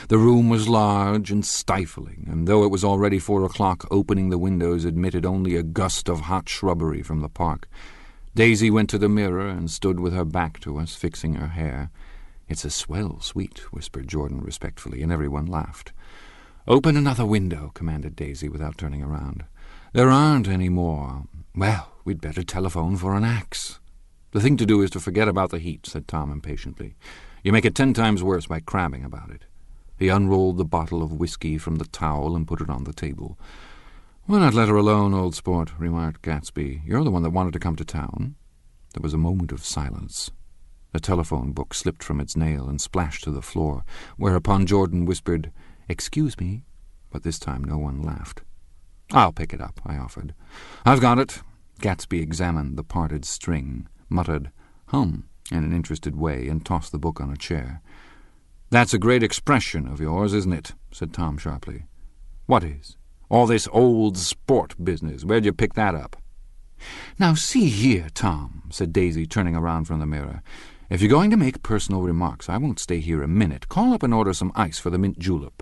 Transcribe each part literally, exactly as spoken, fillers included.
The room was large and stifling, and though it was already four o'clock, opening the windows admitted only a gust of hot shrubbery from the park. Daisy went to the mirror and stood with her back to us, fixing her hair. "It's a swell suite," whispered Jordan respectfully, and everyone laughed. "Open another window," commanded Daisy without turning around. "There aren't any more. Well, we'd better telephone for an axe." "The thing to do is to forget about the heat," said Tom impatiently. "You make it ten times worse by crabbing about it." He unrolled the bottle of whiskey from the towel and put it on the table. "Why not let her alone, old sport?" remarked Gatsby. "You're the one that wanted to come to town." There was a moment of silence. The telephone book slipped from its nail and splashed to the floor, whereupon Jordan whispered, "Excuse me," but this time no one laughed. "I'll pick it up," I offered. "I've got it." Gatsby examined the parted string, muttered, "Hum," in an interested way, and tossed the book on a chair. "That's a great expression of yours, isn't it?" said Tom sharply. "What is?" "All this old sport business. Where'd you pick that up?" "Now see here, Tom," said Daisy, turning around from the mirror. "If you're going to make personal remarks, I won't stay here a minute. Call up and order some ice for the mint julep."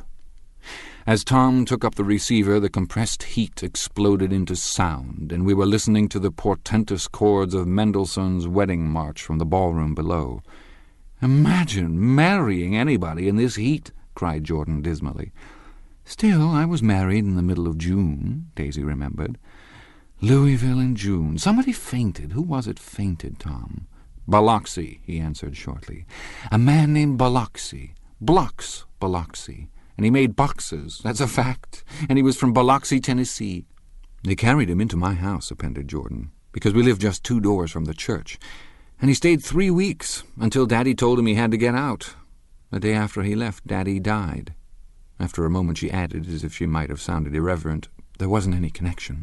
As Tom took up the receiver, the compressed heat exploded into sound, and we were listening to the portentous chords of Mendelssohn's Wedding March from the ballroom below. "Imagine marrying anybody in this heat," cried Jordan dismally. "Still, I was married in the middle of June," Daisy remembered. "Louisville in June. Somebody fainted. Who was it fainted, Tom?" "Biloxi," he answered shortly. "A man named Biloxi. Blocks Biloxi. And he made boxes, that's a fact. And he was from Biloxi, Tennessee." "They carried him into my house," appended Jordan, "because we lived just two doors from the church. And he stayed three weeks, until Daddy told him he had to get out. The day after he left, Daddy died." After a moment she added, as if she might have sounded irreverent, "There wasn't any connection."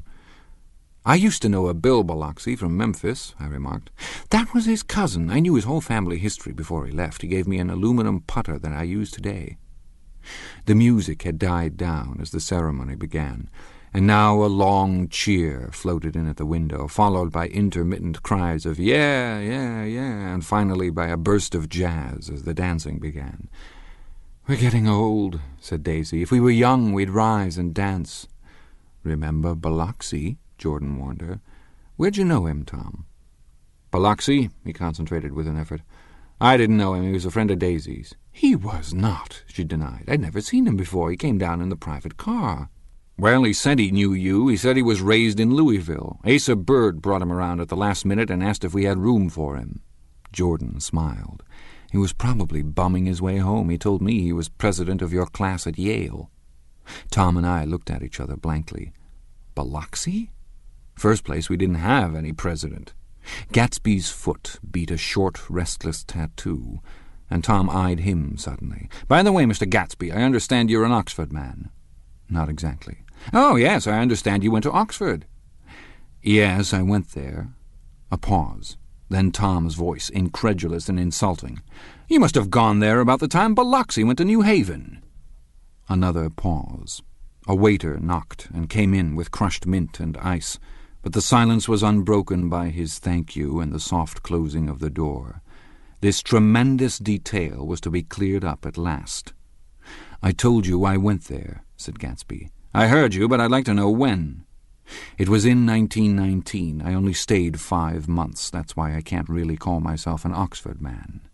"I used to know a Bill Biloxi from Memphis," I remarked. "That was his cousin. I knew his whole family history before he left. He gave me an aluminum putter that I use today." The music had died down as the ceremony began, and now a long cheer floated in at the window, followed by intermittent cries of "yeah, yeah, yeah," and finally by a burst of jazz as the dancing began. "We're getting old," said Daisy. "If we were young, we'd rise and dance." "Remember Biloxi?" Jordan warned her. "Where'd you know him, Tom?" "Biloxi?" He concentrated with an effort. "I didn't know him. He was a friend of Daisy's." "He was not," she denied. "I'd never seen him before. He came down in the private car." "Well, he said he knew you. He said he was raised in Louisville. Asa Bird brought him around at the last minute and asked if we had room for him." Jordan smiled. "He was probably bumming his way home. He told me he was president of your class at Yale." Tom and I looked at each other blankly. "Biloxi?" "First place, we didn't have any president." Gatsby's foot beat a short, restless tattoo, and Tom eyed him suddenly. "By the way, Mister Gatsby, I understand you're an Oxford man." "Not exactly." "Oh, yes, I understand you went to Oxford." "Yes, I went there." A pause. Then Tom's voice, incredulous and insulting. "You must have gone there about the time Biloxi went to New Haven." Another pause. A waiter knocked and came in with crushed mint and ice, but the silence was unbroken by his thank you and the soft closing of the door. This tremendous detail was to be cleared up at last. "I told you I went there," said Gatsby. "I heard you, but I'd like to know when." "It was in nineteen nineteen. I only stayed five months. That's why I can't really call myself an Oxford man."